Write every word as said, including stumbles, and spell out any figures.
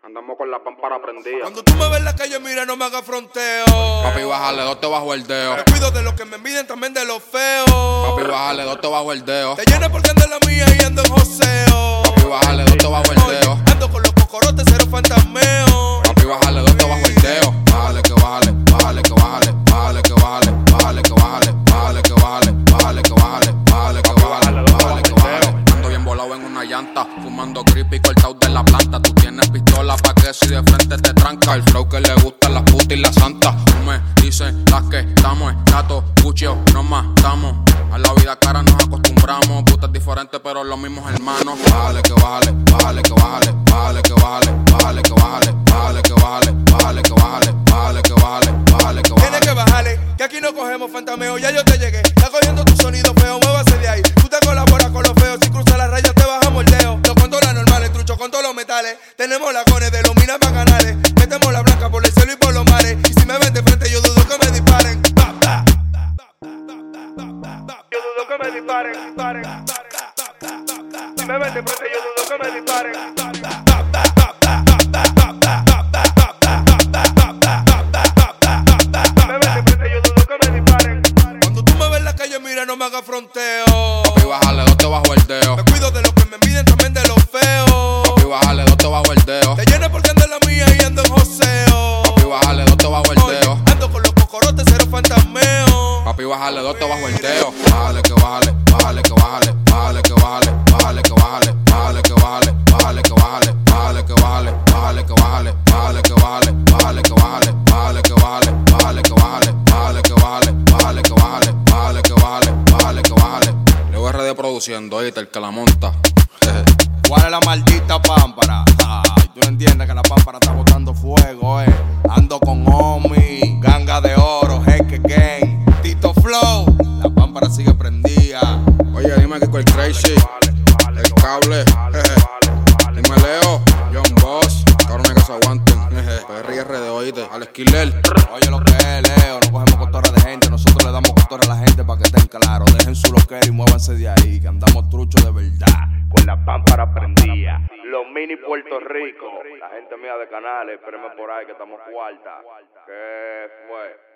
Andamos con la pámpara prendida. Cuando tú me ves en la calle, mira, no me hagas fronteo. Papi, bájale, dos te bajo el dedo. Me cuido de los que me envidian, también de los feos. Papi, bájale, dos te bajo el dedo. Te llenas porque ando en la mía y ando en joseo. Papi, bájale, dos te bajo el dedo. Ando con los cocorotes, cero fantasmeo. Papi, bájale, dos te bajo el dedo. Bájale, que bájale, bájale, que bájale, bájale, que bájale, bájale, que bájale, bájale, que bájale, bájale, que bájale, bájale, que bájale, bájale, que bájale. Ando bien volado en una llanta, fumando creepy cortado de la planta. Tú tienes pistola pa' que si de frente te tranca. El flow que le gusta a las putas y las santas. Tú me dices las que estamos, gato, cuchillo, nos matamos. A la vida cara nos acostumbramos, putas diferentes pero los mismos hermanos. Bájale, que bájale, bájale, que bájale, bájale, que bájale, bájale, que bájale, bájale, que bájale, bájale, que bájale, bájale, que bájale, bájale, que bájale. Tienes que bajarle, que aquí no cogemos fantameo. Ya yo te llegué, está cogiendo tu sonido feo, muévase de ahí. Tú te colaboras con los feos, si cruzas la raya te bajamos el dedo. Los controlas normales, trucho con todos los metales. Tenemos la cones de los minas para canales. Metemos la blanca por el cielo y por los mares. Y si me ven de frente yo dudo que me disparen. Pa, pa. Yo dudo que me disparen, disparen. Si me ven de frente yo dudo que me disparen. Cuando tú me ves en la calle, mira, no me hagas fronteo. Papi, bájale, dos te bajo el dedo. Me cuido de los que me envidian, también de los feos. Papi, bájale, dos te bajo el dedo. Te llenas porque ando en la mía y ando en joseo. Papi, bájale, dos te bajo el dedo. Ando con los cocorotes, cero fantasmeo. Papi, bájale, dos te bajo el dedo. Bájale, que bájale, bájale, que bájale, bájale, que bájale, bájale, que bájale, bájale, que bájale, bájale, que bájale, bájale, que bájale, bájale, que bájale, bájale, que bájale, bájale, que bájale, bájale, que bájale, bájale, que bájale, bájale, que bájale, bájale, que bájale, bájale, que bájale, bájale, que bájale. Luego R D produciendo, oíste, el que la monta. ¿Cuál es la maldita pámpara? Ay, tú no entiendes que la pámpara está botando fuego, eh. Ando con Omi, Ganga de Oro, Jeque Gang, Tito Flow. La pámpara sigue prendida. Oye, dime que con el Crazy, el cable, jeje. Dime Leo, John Boss, cabrones que se aguanten, jeje. P R R de oíste, Alex Killer. Oye lo que es, Leo, no cogemos cotorra de gente, nosotros le damos cotorra a la gente para que estén claros. Dejen su loquera y muévanse de ahí, que andamos truchos de verdad. Con la pámpara prendida. Los mini Puerto Rico. La gente mía de canales, espérenme por ahí que estamos cuarta. ¿Qué fue?